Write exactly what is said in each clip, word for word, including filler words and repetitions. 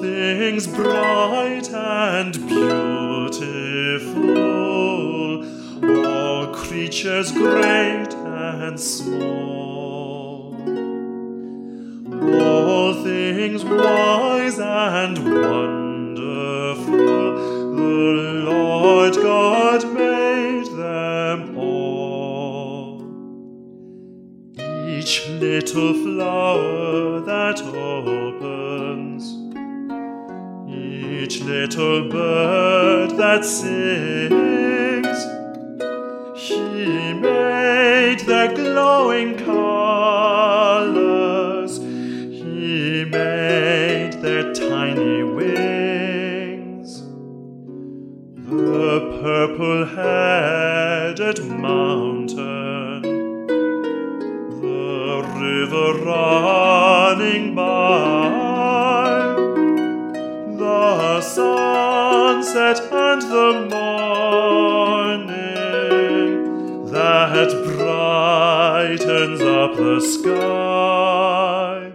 things bright and beautiful, all creatures great and small, all things wise and wonderful, the Lord God made them all. Each little flower that opens, each little bird that sings, He made their glowing colors, He made their tiny wings. The purple-headed mountain, the river running by, the sunset and the morning that brightens up the sky.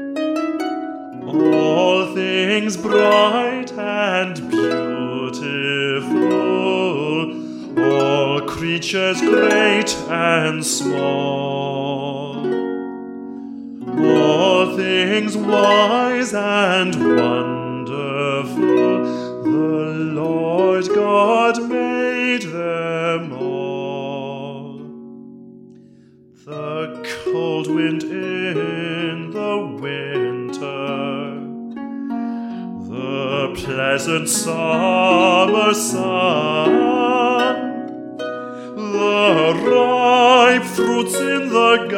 All things bright and beautiful, all creatures great and small, all things wise and wonderful, the Lord God made them all. The cold wind in the winter, the pleasant summer sun, the ripe fruits in the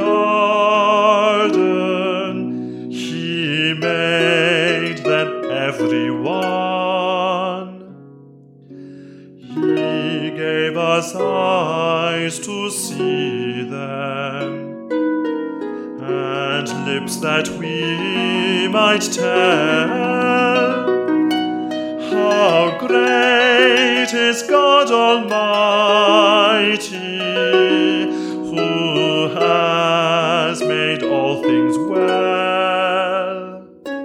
garden, He made them every one. He gave us eyes to see them, and lips that we might tell how great is God Almighty, who has made all things well.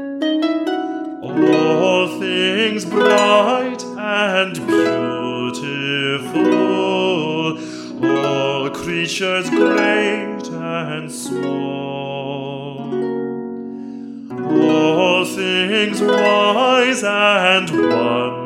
All things bright and beautiful, all creatures great and small, all things wise and wonderful,